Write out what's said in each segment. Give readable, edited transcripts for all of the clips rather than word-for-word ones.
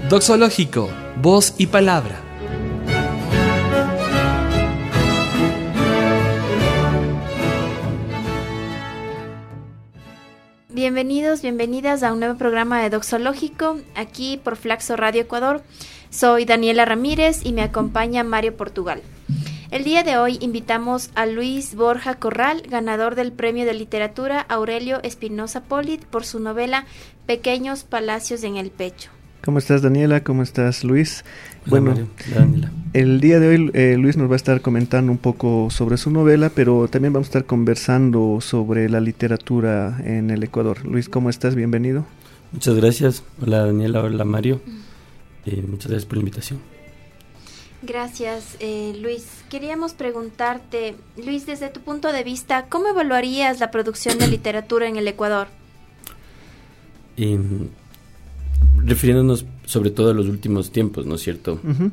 Doxológico, voz y palabra. Bienvenidos, bienvenidas a un nuevo programa de Doxológico, aquí por Flaxo Radio Ecuador. Soy Daniela Ramírez y me acompaña Mario Portugal. El día de hoy invitamos a Luis Borja Corral, ganador del Premio de Literatura Aurelio Espinosa Polit por su novela Pequeños Palacios en el Pecho. ¿Cómo estás, Daniela? ¿Cómo estás, Luis? Hola, Bueno, Mario. Hola, Daniela. El día de hoy Luis nos va a estar comentando un poco sobre su novela, pero también vamos a estar conversando sobre la literatura en el Ecuador. Luis, ¿cómo estás? Bienvenido. Muchas gracias. Hola, Daniela. Hola, Mario. Muchas gracias por la invitación. Gracias, Luis. Queríamos preguntarte, Luis, desde tu punto de vista, ¿cómo evaluarías la producción de literatura en el Ecuador? Refiriéndonos sobre todo a los últimos tiempos, ¿no es cierto? Uh-huh.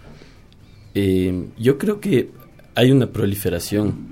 Yo creo que hay una proliferación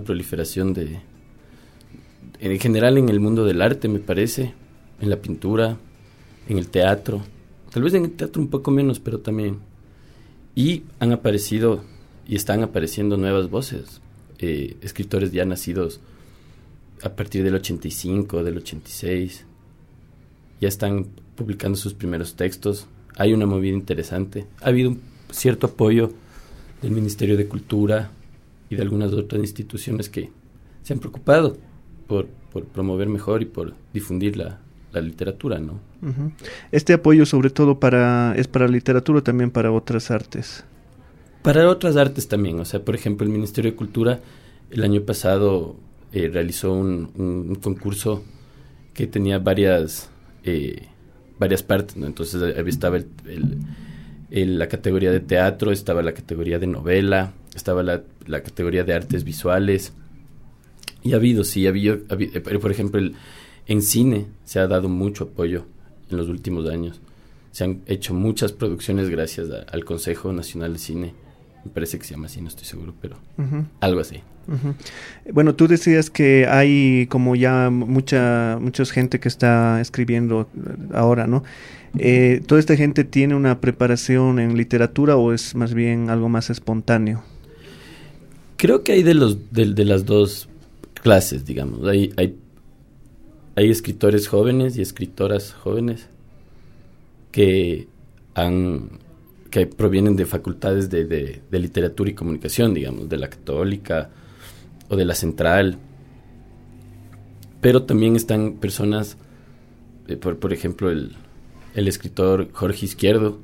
en general en el mundo del arte, me parece, en la pintura, en el teatro, tal vez en el teatro un poco menos, pero también. Y han aparecido y están apareciendo nuevas voces, escritores ya nacidos a partir del 85, del 86, ya están publicando sus primeros textos. Hay una movida interesante. Ha habido un cierto apoyo del Ministerio de Cultura y de algunas otras instituciones que se han preocupado por promover mejor y por difundir la literatura, ¿no? Uh-huh. Este apoyo sobre todo es para literatura o también para otras artes. Para otras artes también. O sea, por ejemplo, el Ministerio de Cultura el año pasado realizó un concurso que tenía varias partes, ¿no? Entonces estaba la categoría de teatro, estaba la categoría de novela, estaba la categoría de artes visuales. Y ha habido, por ejemplo, en cine se ha dado mucho apoyo en los últimos años. Se han hecho muchas producciones gracias al Consejo Nacional de Cine. Me parece que se llama así, no estoy seguro, pero algo así. Uh-huh. Bueno, tú decías que hay como ya mucha gente que está escribiendo ahora, ¿no? ¿Toda esta gente tiene una preparación en literatura o es más bien algo más espontáneo? Creo que hay de las dos clases, digamos. Hay escritores jóvenes y escritoras jóvenes que provienen de facultades de literatura y comunicación, digamos, de la Católica o de la Central, pero también están personas, por ejemplo, el escritor Jorge Izquierdo,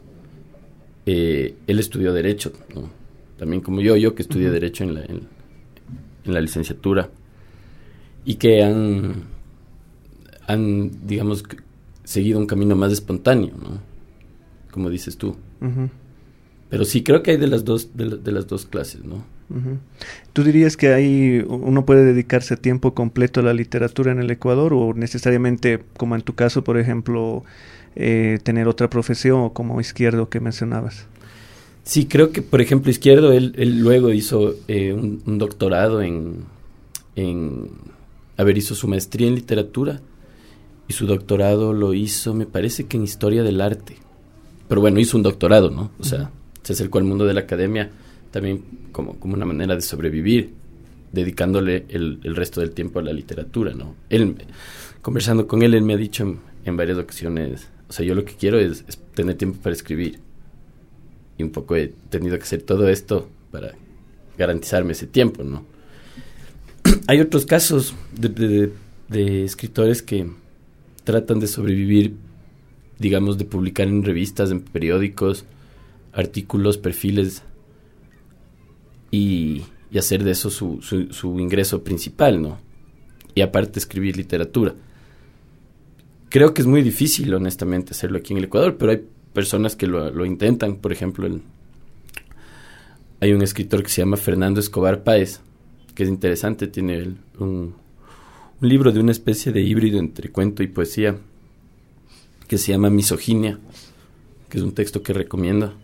él estudió Derecho, ¿no? También como yo que estudié Derecho en la licenciatura, y que han digamos, seguido un camino más espontáneo, ¿no? Como dices tú. Uh-huh. Pero sí, creo que hay de las dos clases, ¿no? Uh-huh. ¿Tú dirías que uno puede dedicarse a tiempo completo a la literatura en el Ecuador o necesariamente, como en tu caso, por ejemplo, tener otra profesión o como Izquierdo que mencionabas? Sí, creo que, por ejemplo, Izquierdo, él luego hizo un doctorado hizo su maestría en literatura y su doctorado lo hizo, me parece que en Historia del Arte. Pero bueno, hizo un doctorado, ¿no? O sea, se acercó al mundo de la academia también como una manera de sobrevivir, dedicándole el resto del tiempo a la literatura, ¿no? Conversando con él me ha dicho en varias ocasiones, o sea, yo lo que quiero es tener tiempo para escribir. Y un poco he tenido que hacer todo esto para garantizarme ese tiempo, ¿no? Hay otros casos de escritores que tratan de sobrevivir, digamos, de publicar en revistas, en periódicos, artículos, perfiles, y hacer de eso su ingreso principal, ¿no? Y aparte escribir literatura. Creo que es muy difícil, honestamente, hacerlo aquí en el Ecuador, pero hay personas que lo intentan. Por ejemplo, hay un escritor que se llama Fernando Escobar Páez, que es interesante, tiene un libro de una especie de híbrido entre cuento y poesía, que se llama Misoginia, que es un texto que recomiendo.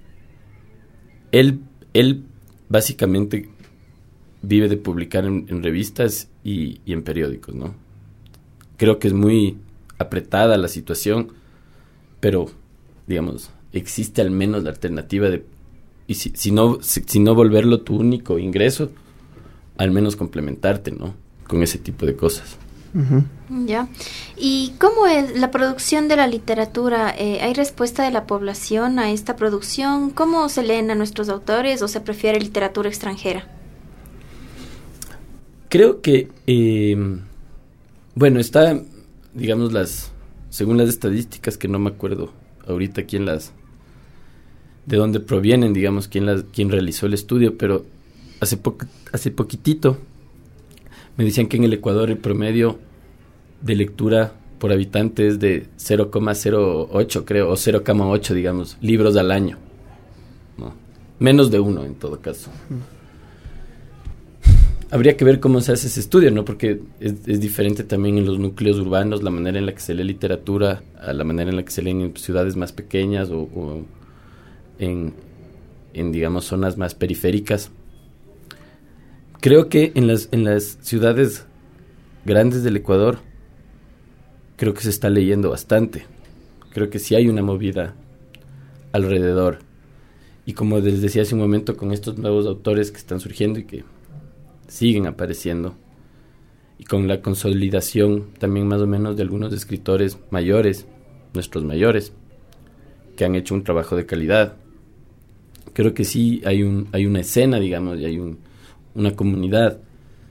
Él básicamente vive de publicar en revistas y en periódicos, ¿no? Creo que es muy apretada la situación, pero digamos, existe al menos la alternativa de, y si no volverlo tu único ingreso, al menos complementarte, ¿no? Con ese tipo de cosas. Uh-huh. Ya. ¿Y cómo es la producción de la literatura? ¿Hay respuesta de la población a esta producción? ¿Cómo se leen a nuestros autores o se prefiere literatura extranjera? Creo que, bueno, está, digamos, según las estadísticas, que no me acuerdo ahorita de dónde provienen, digamos, quién realizó el estudio, pero hace poquitito me decían que en el Ecuador el promedio de lectura por habitante es de 0,08, creo, o 0,8, digamos, libros al año, ¿no? Menos de uno, en todo caso. Habría que ver cómo se hace ese estudio, ¿no? Porque es diferente también en los núcleos urbanos, la manera en la que se lee literatura, a la manera en la que se lee en ciudades más pequeñas o en digamos, zonas más periféricas. Creo que en las ciudades grandes del Ecuador, creo que se está leyendo bastante. Creo que sí hay una movida alrededor. Y como les decía hace un momento, con estos nuevos autores que están surgiendo y que siguen apareciendo, y con la consolidación también más o menos de algunos escritores mayores, nuestros mayores, que han hecho un trabajo de calidad. Creo que sí hay una escena, digamos, y hay una comunidad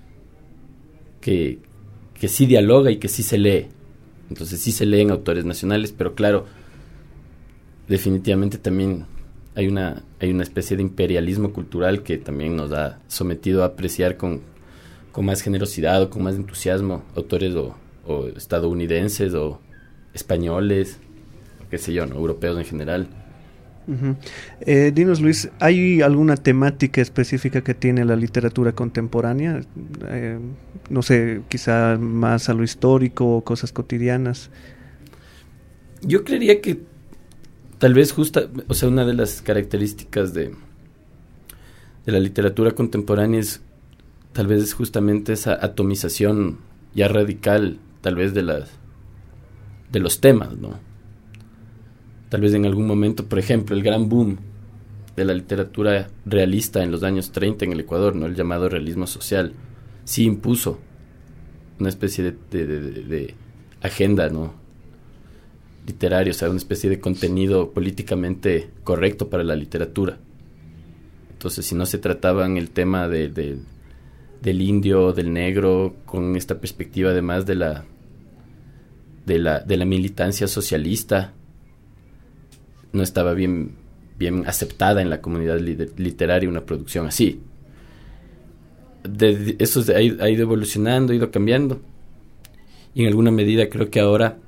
que sí dialoga y que sí se lee. Entonces sí se leen autores nacionales, pero claro, definitivamente también hay una especie de imperialismo cultural que también nos ha sometido a apreciar con más generosidad o con más entusiasmo autores o estadounidenses o españoles, qué sé yo, ¿no? Europeos en general. Uh-huh. Dinos, Luis, ¿hay alguna temática específica que tiene la literatura contemporánea? No sé, quizá más a lo histórico o cosas cotidianas. Yo creería que tal vez una de las características de la literatura contemporánea es tal vez justamente esa atomización ya radical, tal vez de los temas, ¿no? Tal vez en algún momento, por ejemplo, el gran boom de la literatura realista en los años 30 en el Ecuador, ¿no? El llamado realismo social, sí impuso una especie de agenda, ¿no? Literario, o sea, una especie de contenido políticamente correcto para la literatura. Entonces, si no se trataban el tema del indio, del negro, con esta perspectiva además de la militancia socialista, no estaba bien aceptada en la comunidad literaria una producción así. Eso ha ido evolucionando, ha ido cambiando. Y en alguna medida creo que ahora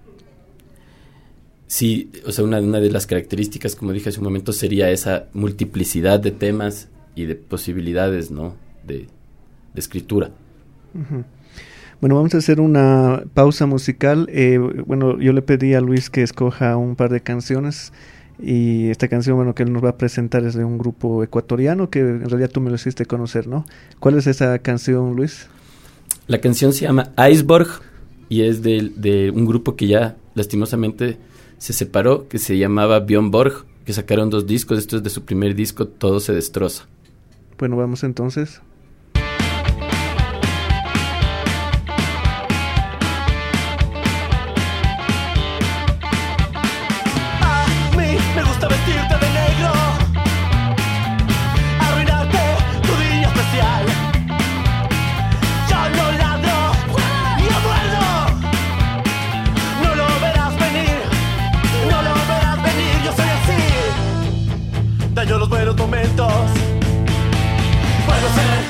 sí, o sea, una de las características, como dije hace un momento, sería esa multiplicidad de temas y de posibilidades, ¿no? de escritura. Uh-huh. Bueno, vamos a hacer una pausa musical. Bueno, yo le pedí a Luis que escoja un par de canciones. Y esta canción, bueno, que él nos va a presentar es de un grupo ecuatoriano que en realidad tú me lo hiciste conocer, ¿no? ¿Cuál es esa canción, Luis? La canción se llama Iceberg y es de un grupo que ya lastimosamente se separó, que se llamaba Björn Borg, que sacaron 2 discos. Esto es de su primer disco, Todo se destroza. Bueno, vamos entonces. Daño los buenos momentos. Puedo ser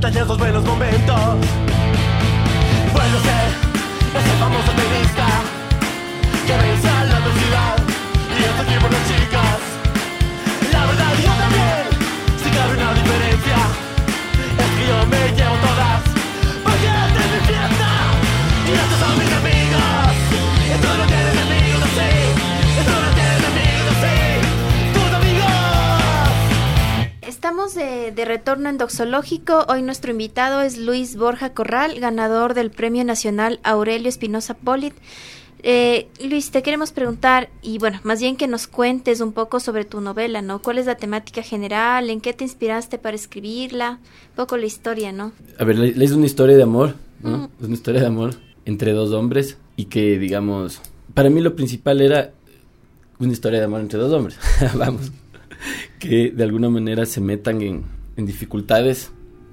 extrañas los buenos momentos. Vuelvo a ser ese famoso tenista que vence a la adversidad y hasta aquí por las chicas. La verdad yo también, si cabe una diferencia, es que yo me llevo todas, porque esta es mi fiesta y estos son mis amigos. Esto no tiene amigos así, esto no tiene amigos así, tus amigos. Estamos de retorno en Doxológico. Hoy nuestro invitado es Luis Borja Corral, ganador del Premio Nacional Aurelio Espinosa Polit. Luis, te queremos preguntar, y bueno, más bien que nos cuentes un poco sobre tu novela, ¿no? ¿Cuál es la temática general? ¿En qué te inspiraste para escribirla? Un poco la historia, ¿no? A ver, es una historia de amor, ¿no? Es una historia de amor entre dos hombres y que, digamos, para mí lo principal era una historia de amor entre dos hombres, vamos, que de alguna manera se metan en dificultades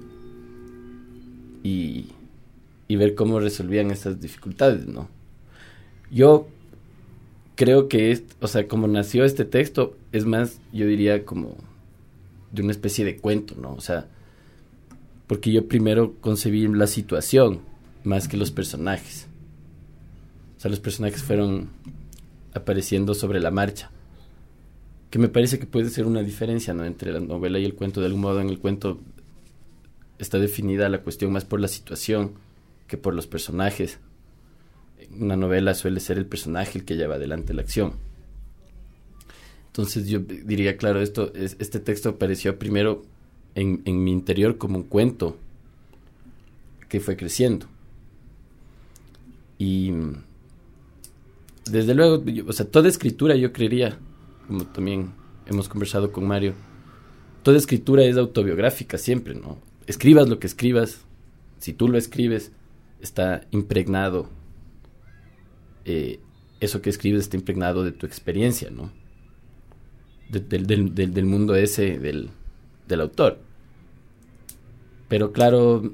y ver cómo resolvían esas dificultades, ¿no? Yo creo que, como nació este texto, es más, yo diría como de una especie de cuento, ¿no? O sea, porque yo primero concebí la situación más que los personajes. O sea, los personajes fueron apareciendo sobre la marcha. Que me parece que puede ser una diferencia, ¿no? Entre la novela y el cuento. De algún modo, en el cuento está definida la cuestión más por la situación que por los personajes. Una novela suele ser el personaje el que lleva adelante la acción. Entonces yo diría, claro, este texto apareció primero en mi interior como un cuento que fue creciendo. Y desde luego, toda escritura, yo creería, como también hemos conversado con Mario, toda escritura es autobiográfica siempre, ¿no? Escribas lo que escribas, si tú lo escribes, está impregnado. Eso que escribes está impregnado de tu experiencia, ¿no? Del mundo ese del autor. Pero claro,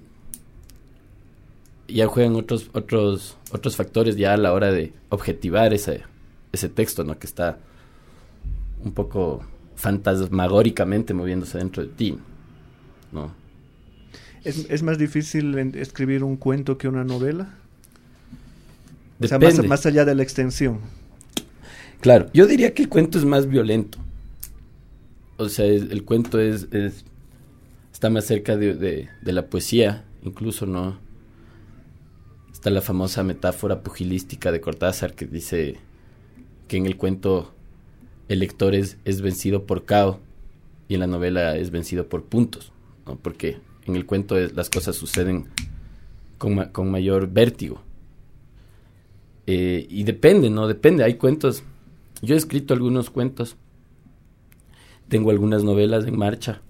ya juegan otros factores ya a la hora de objetivar ese texto, ¿no? Que está un poco fantasmagóricamente moviéndose dentro de ti, ¿no? ¿Es más difícil escribir un cuento que una novela? Depende. O sea, más allá de la extensión. Claro, yo diría que el cuento es más violento. O sea, el cuento está más cerca de la poesía, incluso, ¿no? Está la famosa metáfora pugilística de Cortázar que dice que en el cuento el lector es vencido por KO y en la novela es vencido por puntos, ¿no? Porque en el cuento las cosas suceden con mayor vértigo. Y depende, ¿no? Depende, hay cuentos. Yo he escrito algunos cuentos. Tengo algunas novelas en marcha.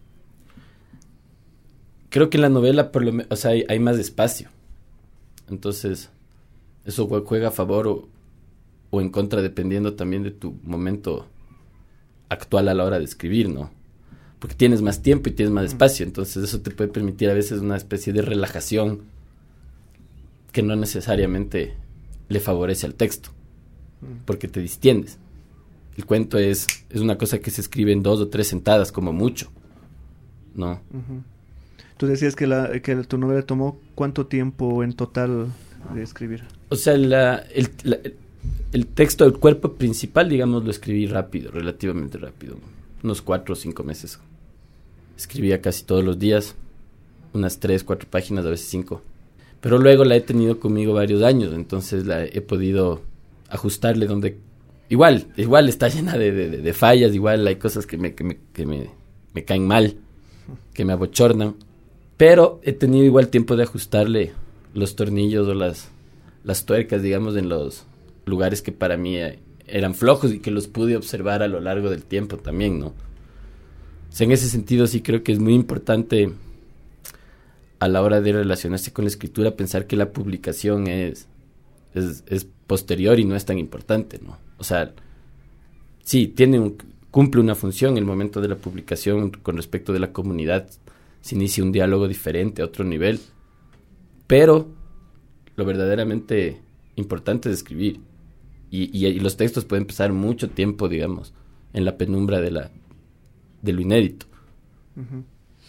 Creo que en la novela, hay más espacio. Entonces, eso juega a favor o en contra, dependiendo también de tu momento actual a la hora de escribir, ¿no? Porque tienes más tiempo y tienes más espacio. Entonces, eso te puede permitir a veces una especie de relajación que no necesariamente le favorece al texto, porque te distiendes. El cuento es una cosa que se escribe en 2 o 3 sentadas como mucho, ¿no? Uh-huh. Tú decías que tu novela tomó ¿cuánto tiempo en total de escribir? O sea, el texto, el cuerpo principal, digamos, lo escribí rápido, relativamente rápido, unos 4 o 5 meses. Escribía casi todos los días, unas 3, 4 páginas, a veces 5. Pero luego la he tenido conmigo varios años, entonces la he podido ajustarle donde... Igual está llena de fallas, igual hay cosas que me caen mal, que me abochornan, pero he tenido igual tiempo de ajustarle los tornillos o las tuercas, digamos, en los lugares que para mí eran flojos y que los pude observar a lo largo del tiempo también, ¿no? O sea, en ese sentido sí creo que es muy importante a la hora de relacionarse con la escritura, pensar que la publicación es posterior y no es tan importante, ¿no? O sea, sí, cumple una función el momento de la publicación con respecto de la comunidad, se inicia un diálogo diferente a otro nivel, pero lo verdaderamente importante es escribir, y los textos pueden pasar mucho tiempo, digamos, en la penumbra de lo inédito. Uh-huh.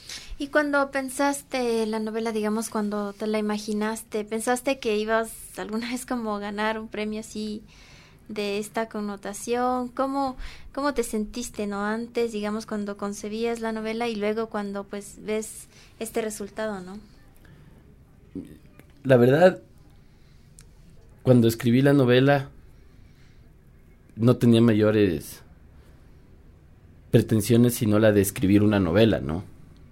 Y cuando pensaste la novela, digamos, cuando te la imaginaste, ¿pensaste que ibas alguna vez como a ganar un premio así de esta connotación? ¿Cómo te sentiste, no? Antes, digamos, cuando concebías la novela y luego cuando pues ves este resultado, ¿no? La verdad, cuando escribí la novela no tenía mayores pretensiones sino la de escribir una novela, ¿no?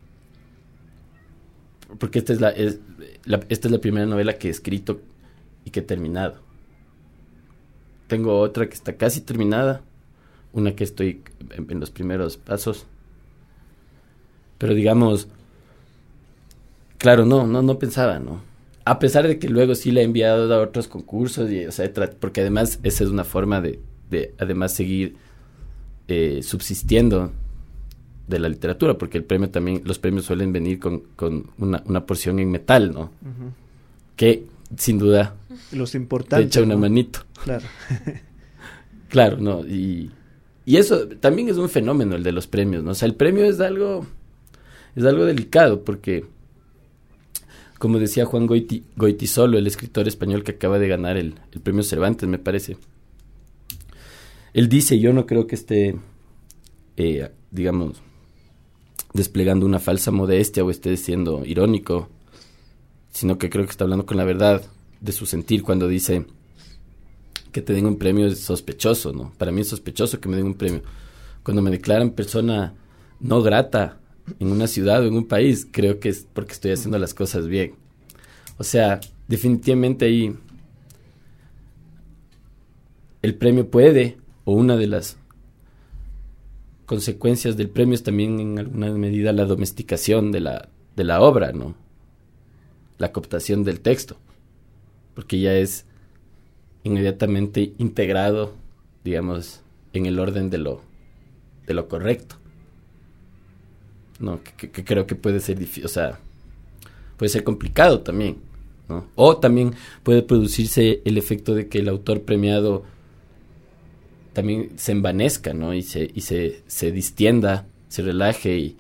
Porque esta es la primera novela que he escrito y que he terminado. Tengo otra que está casi terminada, una que estoy en los primeros pasos. Pero digamos, claro, no pensaba, ¿no? A pesar de que luego sí le he enviado a otros concursos, y, o sea, porque además esa es una forma de además seguir subsistiendo de la literatura, porque el premio también, los premios suelen venir con una porción en metal, ¿no? Uh-huh. Que sin duda los importantes, te echa una manito. Claro. Claro, ¿no? Y eso también es un fenómeno, el de los premios, ¿no? O sea, el premio es algo delicado, porque como decía Juan Goytisolo, el escritor español que acaba de ganar el premio Cervantes, me parece, él dice, yo no creo que esté, digamos, desplegando una falsa modestia o esté siendo irónico, sino que creo que está hablando con la verdad de su sentir cuando dice que te den un premio es sospechoso, ¿no? Para mí es sospechoso que me den un premio. Cuando me declaran persona no grata en una ciudad o en un país, creo que es porque estoy haciendo las cosas bien. O sea, definitivamente ahí el premio puede, o una de las consecuencias del premio es también en alguna medida la domesticación de la obra, ¿no? La cooptación del texto, porque ya es inmediatamente integrado, digamos, en el orden de lo correcto. No, que creo que puede ser difícil, o sea, puede ser complicado también, ¿no? O también puede producirse el efecto de que el autor premiado también se envanezca, ¿no? Y se distienda, se relaje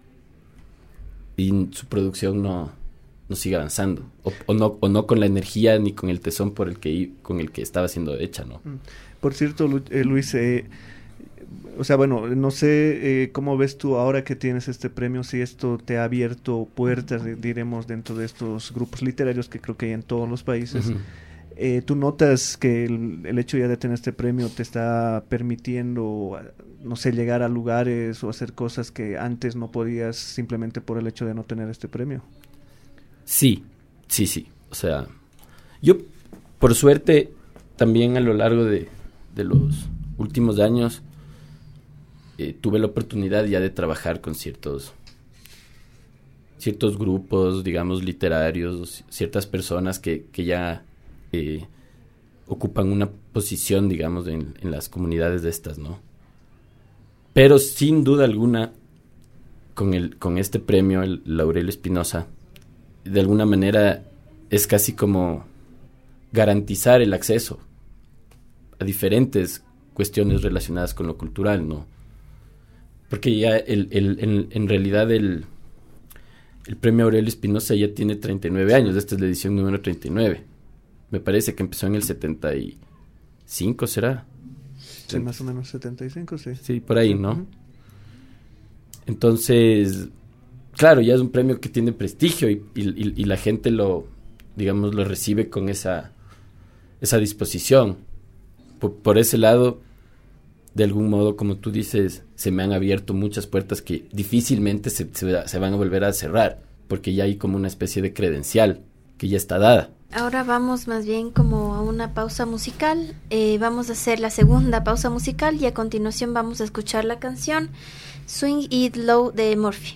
y su producción no sigue avanzando, o no con la energía ni con el tesón con el que estaba siendo hecha, ¿no? Por cierto, Luis, o sea, bueno, no sé cómo ves tú ahora que tienes este premio, si esto te ha abierto puertas, diremos, dentro de estos grupos literarios que creo que hay en todos los países. Uh-huh. ¿Tú notas que el hecho ya de tener este premio te está permitiendo, no sé, llegar a lugares o hacer cosas que antes no podías simplemente por el hecho de no tener este premio? Sí. O sea, yo, por suerte, también a lo largo de los últimos años, tuve la oportunidad ya de trabajar con ciertos grupos, digamos, literarios, ciertas personas que ya ocupan una posición, digamos, en las comunidades de estas, ¿no? Pero sin duda alguna, con este premio, el Laurelio Espinosa, de alguna manera es casi como garantizar el acceso a diferentes cuestiones relacionadas con lo cultural, ¿no? Porque ya en realidad el premio Aurelio Espinosa ya tiene 39 años, esta es la edición número 39. Me parece que empezó en el 75, ¿será? Sí, más o menos 75, sí. Sí, por ahí, ¿no? Uh-huh. Entonces, claro, ya es un premio que tiene prestigio y la gente lo recibe con esa disposición. Por ese lado, de algún modo, como tú dices, se me han abierto muchas puertas que difícilmente se van a volver a cerrar, porque ya hay como una especie de credencial que ya está dada. Ahora vamos más bien como a una pausa musical. Vamos a hacer la segunda pausa musical y a continuación vamos a escuchar la canción Swing It Low de Murphy.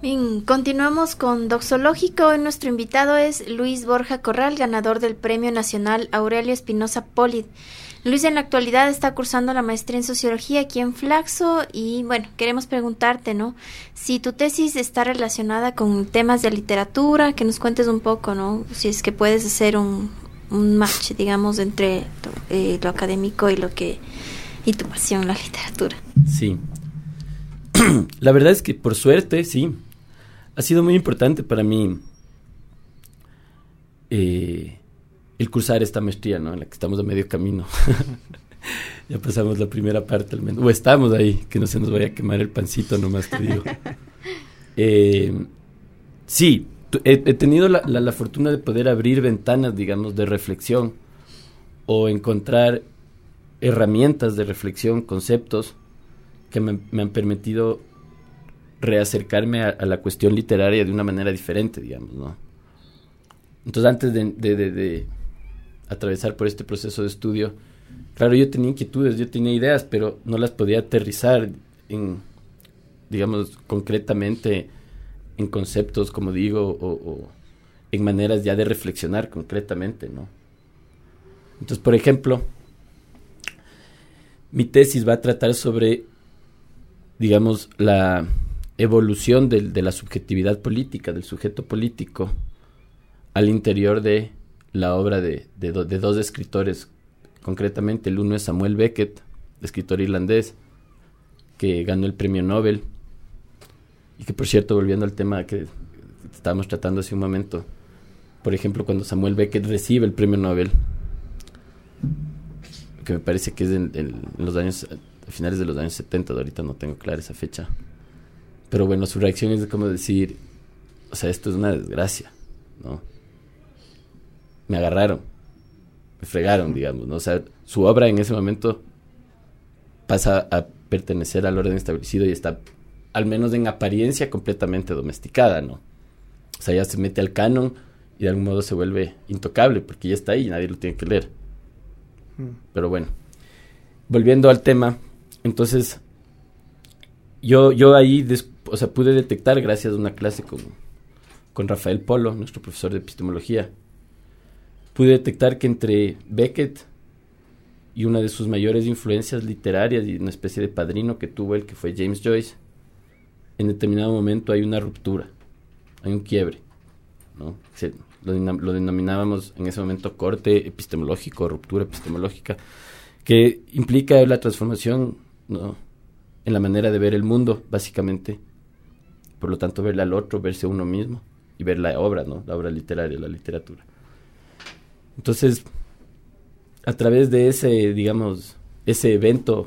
Bien, continuamos con Doxológico. Hoy nuestro invitado es Luis Borja Corral, ganador del Premio Nacional Aurelio Espinosa Polid. Luis en la actualidad está cursando la maestría en Sociología aquí en Flaxo y bueno, queremos preguntarte, ¿no? Si tu tesis está relacionada con temas de literatura, que nos cuentes un poco, ¿no? Si es que puedes hacer un match, digamos, entre lo académico y tu pasión, la literatura. Sí. La verdad es que por suerte, sí, ha sido muy importante para mí el cursar esta maestría, ¿no? En la que estamos a medio camino. Ya pasamos la primera parte al menos. O estamos ahí, que no se nos vaya a quemar el pancito nomás, te digo. Sí, he tenido la fortuna de poder abrir ventanas, digamos, de reflexión o encontrar herramientas de reflexión, conceptos que me han permitido reacercarme a la cuestión literaria de una manera diferente, digamos, ¿no? Entonces, antes de atravesar por este proceso de estudio, claro, yo tenía inquietudes, yo tenía ideas, pero no las podía aterrizar en, digamos, concretamente en conceptos, como digo, o en maneras ya de reflexionar concretamente, ¿no? Entonces, por ejemplo, mi tesis va a tratar sobre, digamos, la evolución de la subjetividad política, del sujeto político, al interior de la obra de dos escritores. Concretamente, el uno es Samuel Beckett, escritor irlandés, que ganó el premio Nobel, y que, por cierto, volviendo al tema que estábamos tratando hace un momento, por ejemplo, cuando Samuel Beckett recibe el premio Nobel, que me parece que es en los años, a finales de los años 70, ahorita no tengo clara esa fecha, pero bueno, su reacción es de como decir, o sea, esto es una desgracia, ¿no? Me agarraron, me fregaron, digamos, ¿no? O sea, su obra en ese momento pasa a pertenecer al orden establecido y está, al menos en apariencia, completamente domesticada, ¿no? O sea, ya se mete al canon y de algún modo se vuelve intocable porque ya está ahí y nadie lo tiene que leer. Pero bueno, volviendo al tema, entonces yo ahí, o sea, pude detectar, gracias a una clase con Rafael Polo, nuestro profesor de epistemología, pude detectar que entre Beckett y una de sus mayores influencias literarias y una especie de padrino que tuvo él, que fue James Joyce, en determinado momento hay una ruptura, hay un quiebre, ¿no? Lo denominábamos en ese momento corte epistemológico, ruptura epistemológica, que implica la transformación, ¿no?, en la manera de ver el mundo, básicamente. Por lo tanto, verle al otro, verse a uno mismo y ver la obra, ¿no?, la obra literaria, la literatura. Entonces, a través de ese, digamos, ese evento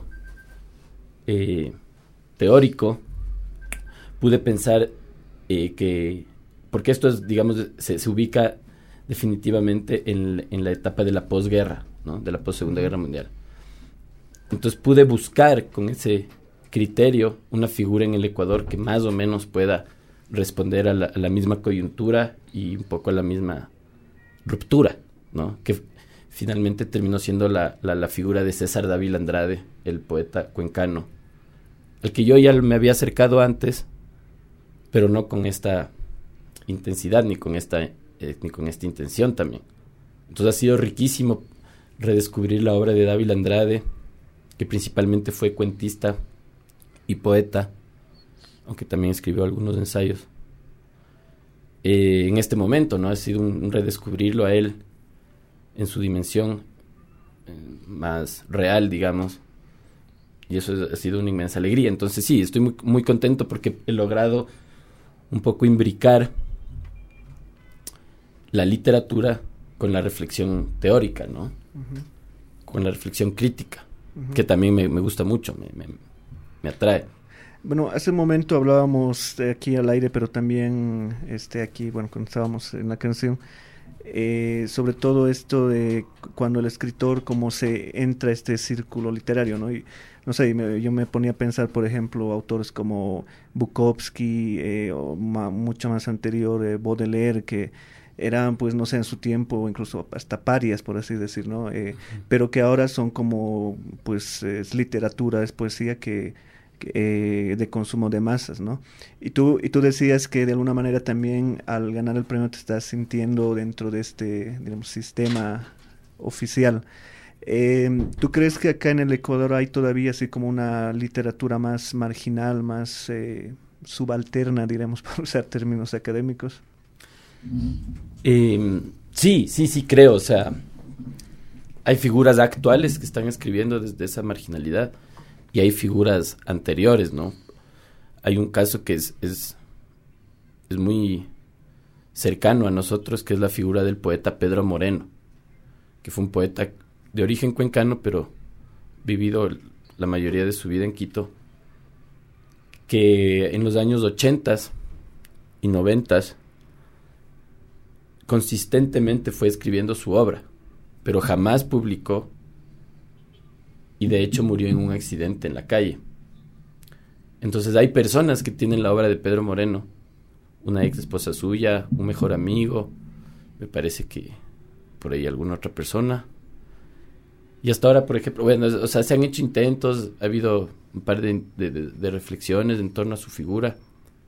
teórico, pude pensar que, porque esto es, digamos, se ubica definitivamente en la etapa de la posguerra, ¿no?, de la post-Segunda Guerra Mundial. Entonces pude buscar con ese criterio una figura en el Ecuador que más o menos pueda responder a la misma coyuntura y un poco a la misma ruptura, ¿no?, que finalmente terminó siendo la figura de César Dávila Andrade, el poeta cuencano, al que yo ya me había acercado antes, pero no con esta intensidad ni con esta intención también. Entonces ha sido riquísimo redescubrir la obra de Dávila Andrade, que principalmente fue cuentista y poeta, aunque también escribió algunos ensayos. En este momento, ¿no?, ha sido un redescubrirlo a él en su dimensión más real, digamos, y eso ha sido una inmensa alegría. Entonces sí, estoy muy, muy contento porque he logrado un poco imbricar la literatura con la reflexión teórica, ¿no? Uh-huh. Con la reflexión crítica, uh-huh, que también me gusta mucho, me atrae. Bueno, hace un momento hablábamos aquí al aire, pero también aquí, bueno, cuando estábamos en la canción, sobre todo esto de cuando el escritor como se entra a este círculo literario, ¿no? Y no sé, yo me ponía a pensar, por ejemplo, autores como Bukowski, o mucho más anterior, Baudelaire, que eran, pues, no sé, en su tiempo, incluso hasta parias, por así decir, ¿no? Pero que ahora son como, pues, es literatura, es poesía que de consumo de masas, ¿no? Y tú decías que de alguna manera también al ganar el premio te estás sintiendo dentro de este, digamos, sistema oficial. ¿Tú crees que acá en el Ecuador hay todavía así como una literatura más marginal, más subalterna, diremos, por usar términos académicos? Sí, creo. O sea, hay figuras actuales que están escribiendo desde esa marginalidad y hay figuras anteriores, ¿no? Hay un caso que es muy cercano a nosotros, que es la figura del poeta Pedro Moreno, que fue un poeta de origen cuencano, pero vivido la mayoría de su vida en Quito, que en los años 80s y 90s consistentemente fue escribiendo su obra, pero jamás publicó, y de hecho murió en un accidente en la calle. Entonces hay personas que tienen la obra de Pedro Moreno, una ex esposa suya, un mejor amigo, me parece que por ahí alguna otra persona. Y hasta ahora, por ejemplo, bueno, o sea, se han hecho intentos, ha habido un par de reflexiones en torno a su figura,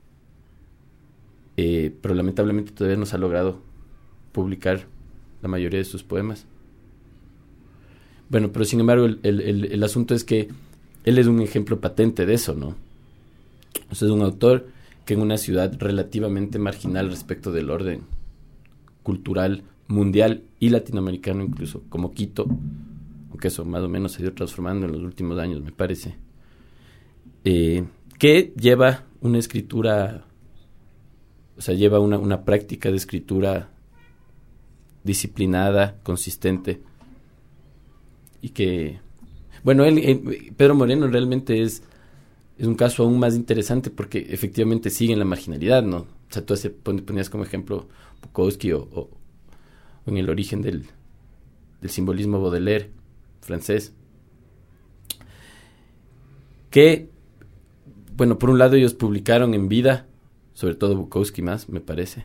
pero lamentablemente todavía no se ha logrado publicar la mayoría de sus poemas. Bueno, pero sin embargo, el asunto es que él es un ejemplo patente de eso, ¿no? O sea, es un autor que en una ciudad relativamente marginal respecto del orden cultural mundial y latinoamericano incluso, como Quito, aunque eso más o menos se ha ido transformando en los últimos años, me parece, que lleva una escritura, o sea, lleva una práctica de escritura disciplinada, consistente, y que, bueno, Pedro Moreno realmente es un caso aún más interesante porque efectivamente sigue en la marginalidad, ¿no? O sea, tú ponías como ejemplo Bukowski o en el origen del simbolismo Baudelaire francés, que, bueno, por un lado ellos publicaron en vida, sobre todo Bukowski más, me parece,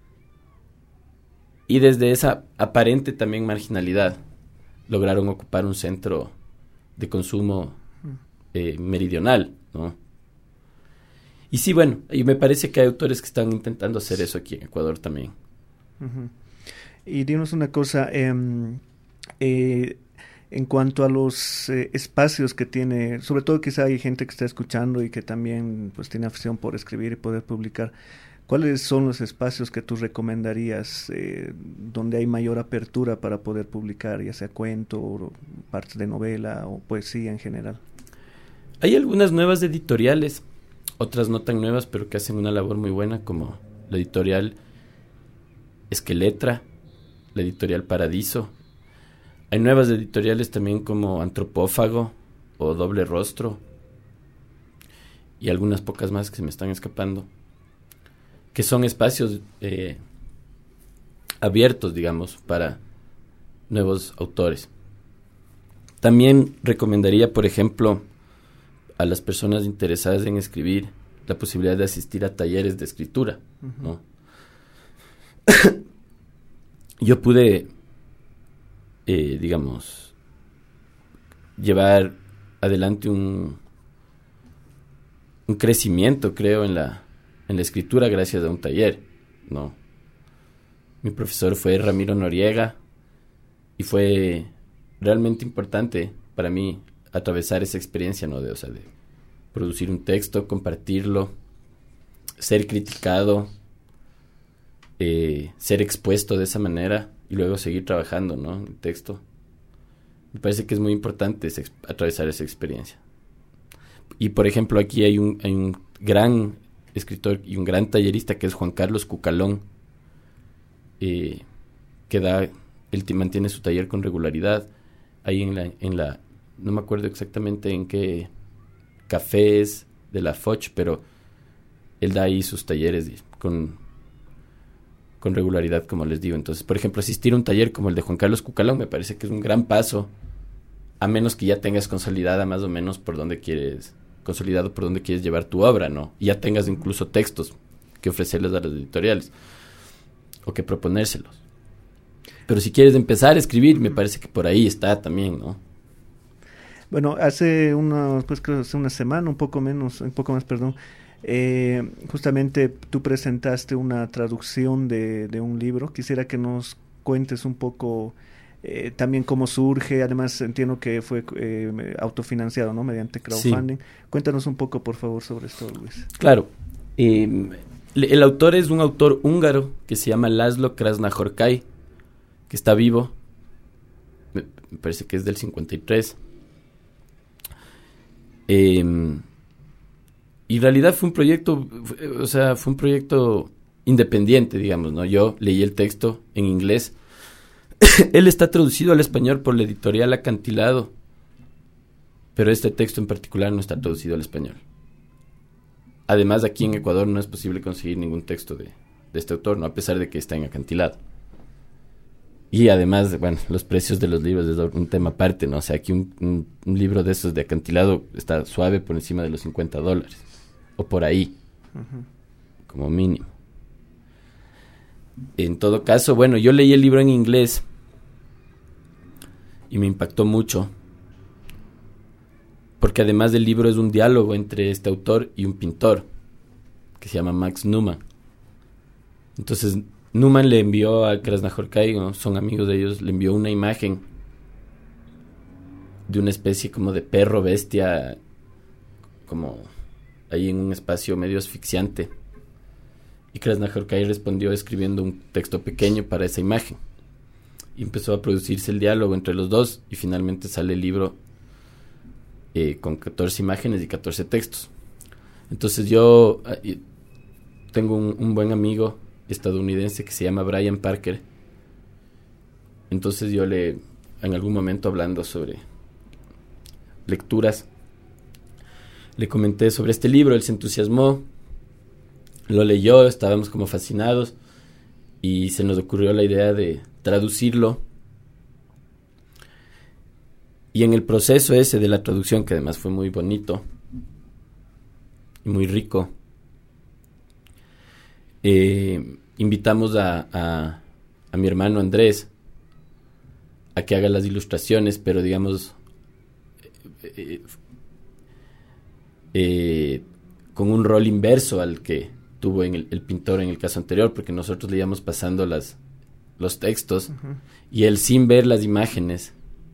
y desde esa aparente también marginalidad lograron ocupar un centro de consumo meridional, ¿no? Y sí, bueno, y me parece que hay autores que están intentando hacer eso aquí en Ecuador también. Uh-huh. Y dinos una cosa, en cuanto a los espacios que tiene, sobre todo quizá hay gente que está escuchando y que también pues tiene afición por escribir y poder publicar, ¿cuáles son los espacios que tú recomendarías donde hay mayor apertura para poder publicar, ya sea cuento, o partes de novela o poesía en general? Hay algunas nuevas editoriales, otras no tan nuevas, pero que hacen una labor muy buena, como la editorial Esqueletra, la editorial Paradiso. Hay nuevas editoriales también como Antropófago o Doble Rostro, y algunas pocas más que se me están escapando, que son espacios abiertos, digamos, para nuevos autores. También recomendaría, por ejemplo, a las personas interesadas en escribir la posibilidad de asistir a talleres de escritura, ¿no? Yo pude, digamos, llevar adelante un crecimiento, creo, en la escritura gracias a un taller, ¿no? Mi profesor fue Ramiro Noriega y fue realmente importante para mí atravesar esa experiencia, ¿no? De producir un texto, compartirlo, ser criticado, ser expuesto de esa manera y luego seguir trabajando, ¿no? El texto. Me parece que es muy importante atravesar esa experiencia. Y por ejemplo, aquí hay un gran escritor y un gran tallerista que es Juan Carlos Cucalón, que mantiene su taller con regularidad ahí en la no me acuerdo exactamente en qué café es de la Foch, pero él da ahí sus talleres con regularidad, como les digo. Entonces, por ejemplo, asistir a un taller como el de Juan Carlos Cucalón me parece que es un gran paso, a menos que ya tengas consolidado por dónde quieres llevar tu obra, ¿no? Y ya tengas incluso textos que ofrecerles a las editoriales o que proponérselos. Pero si quieres empezar a escribir, me parece que por ahí está también, ¿no? Bueno, hace creo hace una semana, un poco más, perdón, justamente tú presentaste una traducción de un libro. Quisiera que nos cuentes un poco también cómo surge. Además, entiendo que fue autofinanciado, ¿no? Mediante crowdfunding. Sí. Cuéntanos un poco, por favor, sobre esto, Luis. Claro. El autor es un autor húngaro que se llama László Krasznahorkai, que está vivo. Me parece que es del 53. Y en realidad fue un proyecto, independiente, digamos, ¿no? Yo leí el texto en inglés. Él está traducido al español por la editorial Acantilado, pero este texto en particular no está traducido al español. Además, aquí en Ecuador no es posible conseguir ningún texto de este autor, ¿no? A pesar de que está en Acantilado. Y además, bueno, los precios de los libros es un tema aparte, ¿no? O sea, aquí un libro de esos de Acantilado está suave por encima de los $50, o por ahí, como mínimo. En todo caso, bueno, yo leí el libro en inglés y me impactó mucho, porque además del libro es un diálogo entre este autor y un pintor que se llama Max Neumann. Entonces, Neumann le envió a Krasznahorkai, ¿no? Son amigos de ellos, le envió una imagen de una especie como de perro bestia, como ahí en un espacio medio asfixiante. Y Krasznahorkai respondió escribiendo un texto pequeño para esa imagen. Y empezó a producirse el diálogo entre los dos y finalmente sale el libro con 14 imágenes y 14 textos. Entonces yo tengo un buen amigo estadounidense que se llama Brian Parker. Entonces yo en algún momento hablando sobre lecturas, le comenté sobre este libro, él se entusiasmó, lo leyó, estábamos como fascinados y se nos ocurrió la idea de traducirlo. Y en el proceso ese de la traducción, que además fue muy bonito y muy rico, invitamos a mi hermano Andrés a que haga las ilustraciones, pero digamos con un rol inverso al que tuvo el pintor en el caso anterior, porque nosotros le íbamos pasando los textos y él, sin ver las imágenes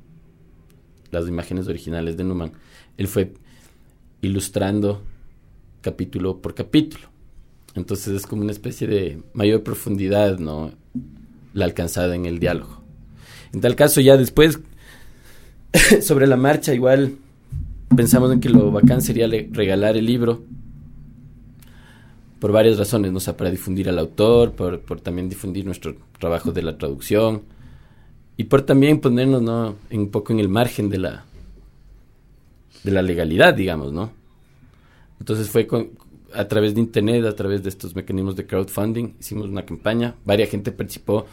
originales de Neumann, él fue ilustrando capítulo por capítulo. Entonces es como una especie de mayor profundidad, ¿no?, la alcanzada en el diálogo. En tal caso, ya después, sobre la marcha, igual pensamos en que lo bacán sería regalar el libro por varias razones, ¿no? O sea, para difundir al autor, por también difundir nuestro trabajo de la traducción y por también ponernos, ¿no?, un poco en el margen de la legalidad, digamos, ¿no? Entonces fue a través de internet, a través de estos mecanismos de crowdfunding, hicimos una campaña, varias gente participó,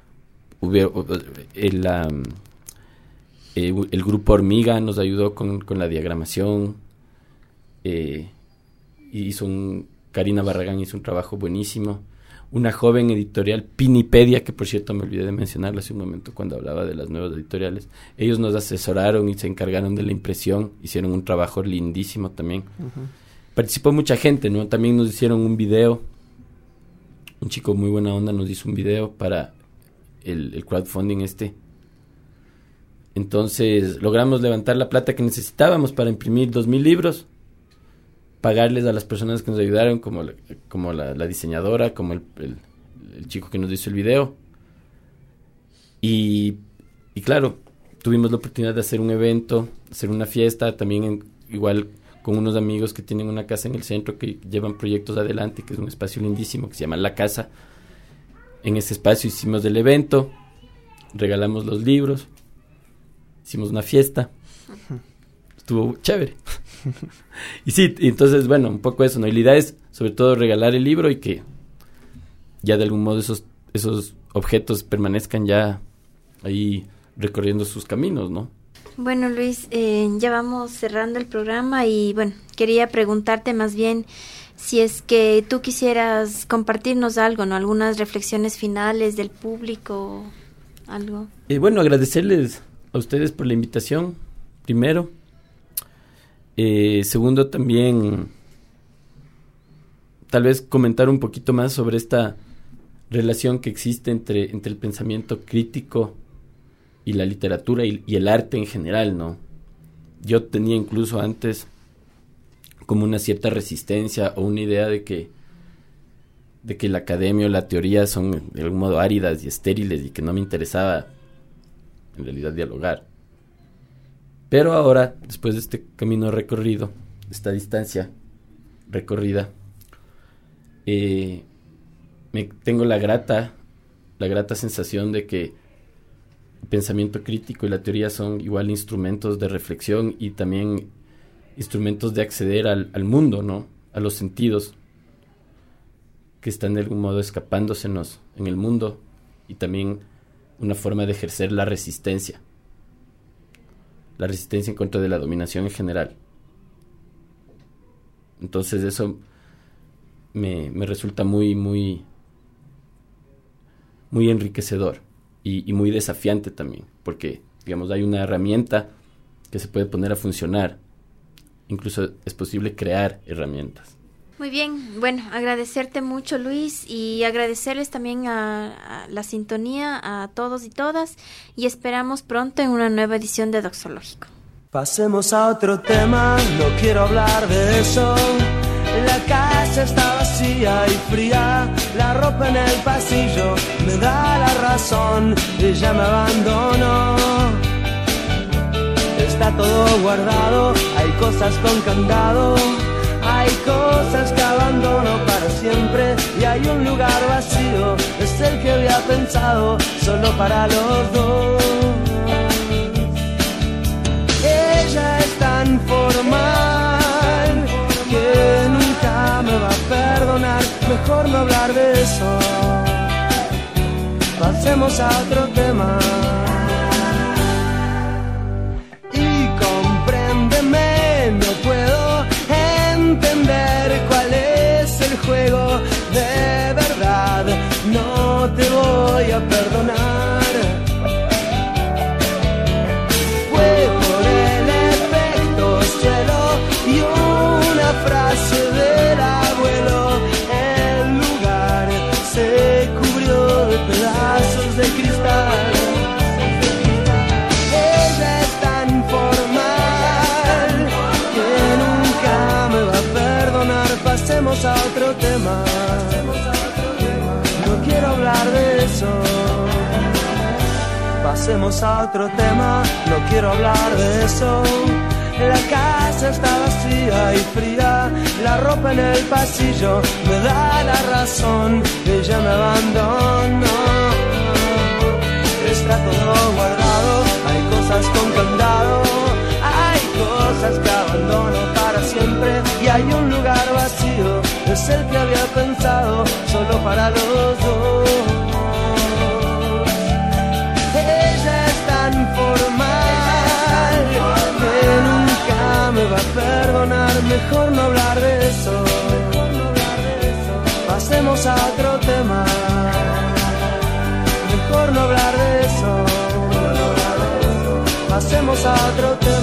el grupo Hormiga nos ayudó con la diagramación, Karina Barragán hizo un trabajo buenísimo, una joven editorial, Pinipedia, que por cierto me olvidé de mencionarla hace un momento cuando hablaba de las nuevas editoriales, ellos nos asesoraron y se encargaron de la impresión, hicieron un trabajo lindísimo también. Participó mucha gente, ¿no? También nos hicieron un video, un chico muy buena onda nos hizo un video para el crowdfunding este. Entonces logramos levantar la plata que necesitábamos para imprimir 2,000 libros, pagarles a las personas que nos ayudaron, como la diseñadora, como el chico que nos hizo el video. Y claro, tuvimos la oportunidad de hacer un evento, hacer una fiesta, también igual con unos amigos que tienen una casa en el centro que llevan proyectos adelante, que es un espacio lindísimo que se llama La Casa. En ese espacio hicimos el evento, regalamos los libros, hicimos una fiesta, estuvo chévere. Y sí, entonces, bueno, un poco eso, ¿no? Y la idea es, sobre todo, regalar el libro y que ya de algún modo esos objetos permanezcan ya ahí recorriendo sus caminos, ¿no? Bueno, Luis, ya vamos cerrando el programa y, bueno, quería preguntarte más bien si es que tú quisieras compartirnos algo, ¿no? Algunas reflexiones finales del público, algo. Bueno, agradecerles a ustedes por la invitación, primero, Segundo, también tal vez comentar un poquito más sobre esta relación que existe entre el pensamiento crítico y la literatura y el arte en general, ¿no? Yo tenía incluso antes como una cierta resistencia o una idea de que la academia o la teoría son de algún modo áridas y estériles y que no me interesaba en realidad dialogar. Pero ahora, después de este camino recorrido, esta distancia recorrida, tengo la grata sensación de que el pensamiento crítico y la teoría son igual instrumentos de reflexión y también instrumentos de acceder al mundo, ¿no? A los sentidos que están de algún modo escapándosenos en el mundo, y también una forma de ejercer la resistencia en contra de la dominación en general. Entonces eso me resulta muy, muy, muy enriquecedor y muy desafiante también, porque, digamos, hay una herramienta que se puede poner a funcionar. Incluso es posible crear herramientas. Muy bien, bueno, agradecerte mucho, Luis, y agradecerles también a la sintonía, a todos y todas, y esperamos pronto en una nueva edición de Doxológico. Pasemos a otro tema, no quiero hablar de eso. La casa está vacía y fría, la ropa en el pasillo me da la razón, ella me abandonó. Está todo guardado, hay cosas con candado, hay cosas que abandono para siempre, y hay un lugar vacío, es el que había pensado, solo para los dos. Ella es tan formal que nunca me va a perdonar, mejor no hablar de eso. Pasemos a otro tema. Y compréndeme, no puedo entender cuál es el juego, de verdad no te voy a perdonar. Fue por el efecto cielo y una frase del abuelo, el lugar se cubrió de pedazos de cristal. Ella es tan formal que nunca me va a perdonar. Pasemos a otro tema, no quiero hablar de eso. Pasemos a otro tema, no quiero hablar de eso. La casa está vacía y fría, la ropa en el pasillo me da la razón, ella me abandonó. Está todo guardado, hay cosas con candado, hay cosas que abandono para siempre, y hay un lugar vacío, es el que había pensado, solo para los dos. Ella es tan formal que nunca me va a perdonar, mejor no hablar de eso. Pasemos a otro tema, mejor no hablar de eso. Pasemos a otro tema.